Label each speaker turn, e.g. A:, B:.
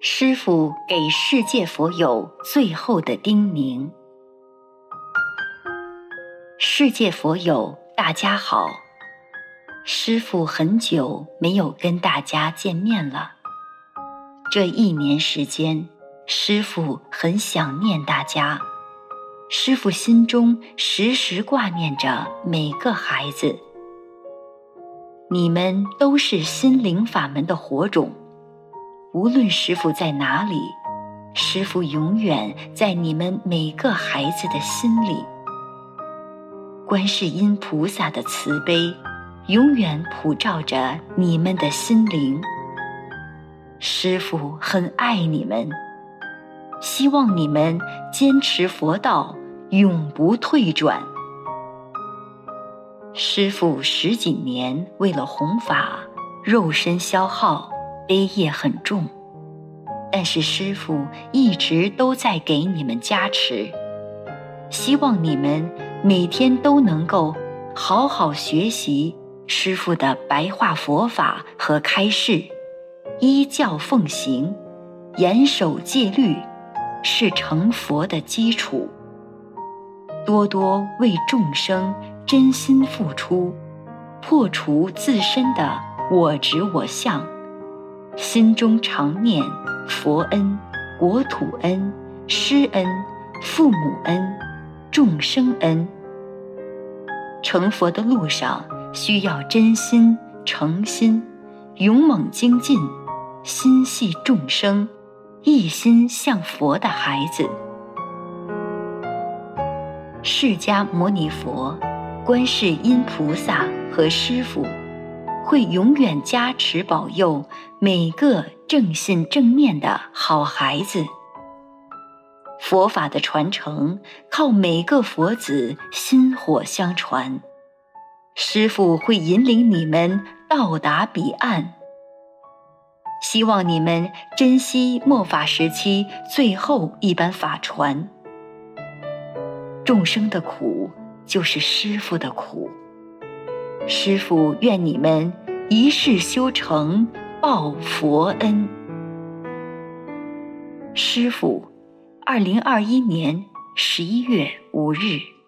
A: 师父给世界佛友最后的叮咛。世界佛友大家好，师父很久没有跟大家见面了。这1年时间，师父很想念大家。师父心中时时挂念着每个孩子。你们都是心灵法门的火种，无论师父在哪里，师父永远在你们每个孩子的心里。观世音菩萨的慈悲永远普照着你们的心灵。师父很爱你们，希望你们坚持佛道，永不退转。师父10几年为了弘法，肉身消耗，悲业很重，但是师父一直都在给你们加持，希望你们每天都能够好好学习师父的白话佛法和开示，依教奉行，严守戒律，是成佛的基础。多多为众生真心付出，破除自身的我执我相，心中常念佛恩、国土恩、师恩、父母恩、众生恩。成佛的路上需要真心、诚心，勇猛精进，心系众生，一心向佛的孩子。释迦牟尼佛、观世音菩萨和师父会永远加持保佑每个正信正念的好孩子。佛法的传承靠每个佛子薪火相传，师父会引领你们到达彼岸。希望你们珍惜末法时期最后一班法传。众生的苦就是师父的苦，师父愿你们一世修成，报佛恩。师父，2021年11月5日。